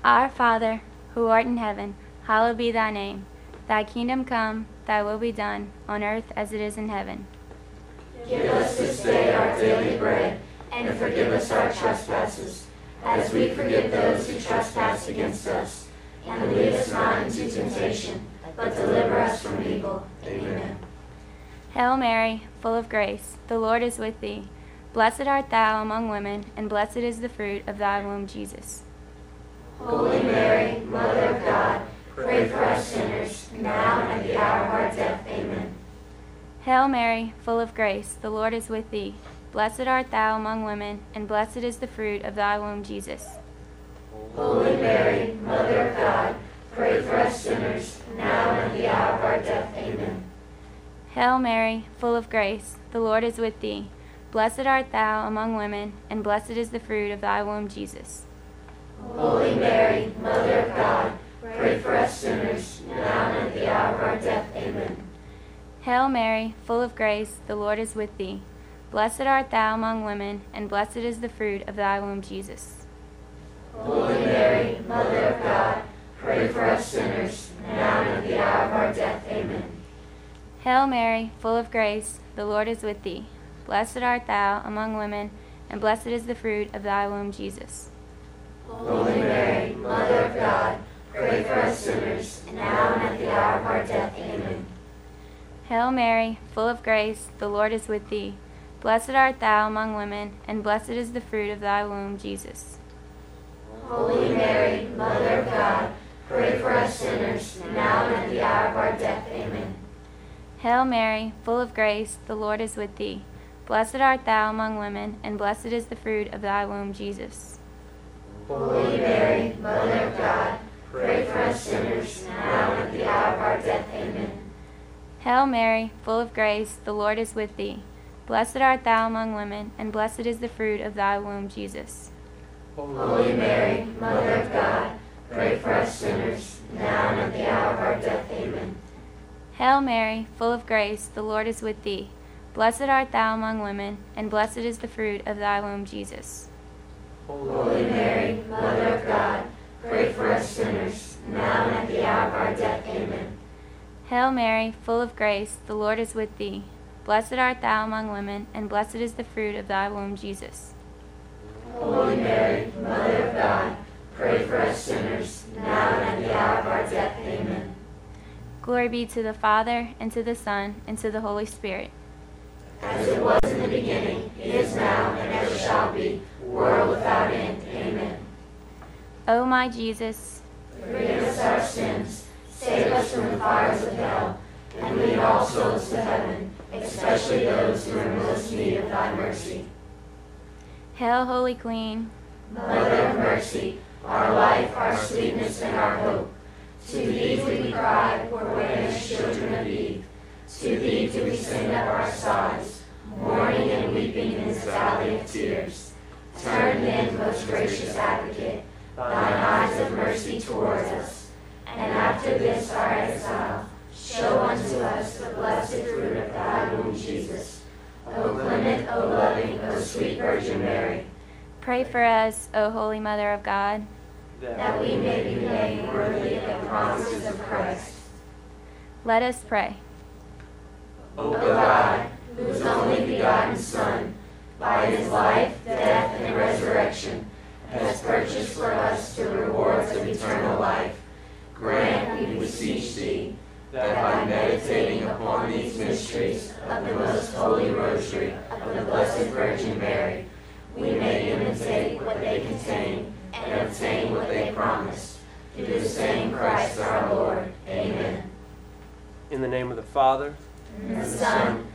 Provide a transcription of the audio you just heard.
Our Father, who art in heaven, hallowed be thy name. Thy kingdom come, thy will be done, on earth as it is in heaven. Give us this day our daily bread, and forgive us our trespasses, as we forgive those who trespass against us. And lead us not into temptation, but deliver us from evil. Amen. Hail Mary, full of grace, the Lord is with thee. Blessed art thou among women, and blessed is the fruit of thy womb, Jesus. Holy Mary, Mother of God, pray for us sinners, now and at the hour of our death. Amen. Hail Mary, full of grace, the Lord is with thee. Blessed art thou among women, and blessed is the fruit of thy womb, Jesus. Holy Mary, Mother of God, pray for us sinners, now and at the hour of our death. Amen. Hail Mary, full of grace, the Lord is with thee. Blessed art thou among women, and blessed is the fruit of thy womb, Jesus. Holy Mary, Mother of God, pray for us sinners, now and at the hour of our death. Amen. Hail Mary, full of grace, the Lord is with thee. Blessed art thou among women, and blessed is the fruit of thy womb, Jesus. Holy Mary, Mother of God, pray for us sinners, now and at the hour of our death. Amen. Hail Mary, full of grace, the Lord is with thee. Blessed art thou among women, and blessed is the fruit of thy womb, Jesus. Holy Mary, Mother of God, pray for us sinners, now and at the hour of our death. Amen. Hail Mary, full of grace, the Lord is with thee. Blessed art thou among women, and blessed is the fruit of thy womb, Jesus. Holy Mary, Mother of God, pray for us sinners, now and at the hour of our death. Amen. Hail Mary, full of grace, the Lord is with thee. Blessed art thou among women, and blessed is the fruit of thy womb, Jesus. Holy Mary, Mother of God, pray for us sinners, now and at the hour of our death. Amen. Hail Mary, full of grace, the Lord is with thee. Blessed art thou among women, and blessed is the fruit of thy womb, Jesus. Holy Mary, Mother of God, pray for us sinners, now and at the hour of our death. Amen. Hail Mary, full of grace, the Lord is with thee. Blessed art thou among women, and blessed is the fruit of thy womb, Jesus. Holy Mary, Mother of God, pray for us sinners, now and at the hour of our death. Amen. Hail Mary, full of grace, the Lord is with thee. Blessed art thou among women, and blessed is the fruit of thy womb, Jesus. Holy Mary, Mother of God, pray for us sinners, now and at the hour of our death. Amen. Glory be to the Father, and to the Son, and to the Holy Spirit. As it was in the beginning, is now, and ever shall be, world without end. Amen. O my Jesus, Forgive us our sins, save us from the fires of hell, and lead all souls to heaven, especially those who are in most need of thy mercy. Hail, Holy Queen, Mother of mercy, our life, our sweetness, and our hope. To thee do we cry, poor banished children of Eve. To thee do we send up our sighs, mourning and weeping in this valley of tears. Turn then, most gracious Advocate, thine eyes of mercy towards us, and after this our exile, show unto us the blessed fruit of thy womb, Jesus. O clement, O loving, O sweet Virgin Mary, pray for us, O Holy Mother of God, that we may be made worthy of the promises of Christ. Let us pray. O God, whose only begotten Son, by his life, death, and resurrection, has purchased for us the rewards of eternal life, grant, we beseech thee, that by meditating upon these mysteries of the most holy rosary of the Blessed Virgin Mary, we may imitate what they contain and obtain what they promise. Through the same Christ our Lord. Amen. In the name of the Father, And the Son,